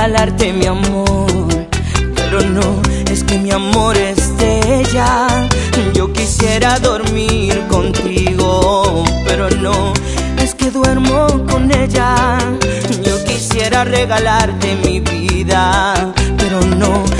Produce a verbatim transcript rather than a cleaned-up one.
regalarte mi amor, pero no, es que mi amor es de ella. Yo quisiera dormir contigo, pero no, es que duermo con ella. Yo quisiera regalarte mi vida, pero no,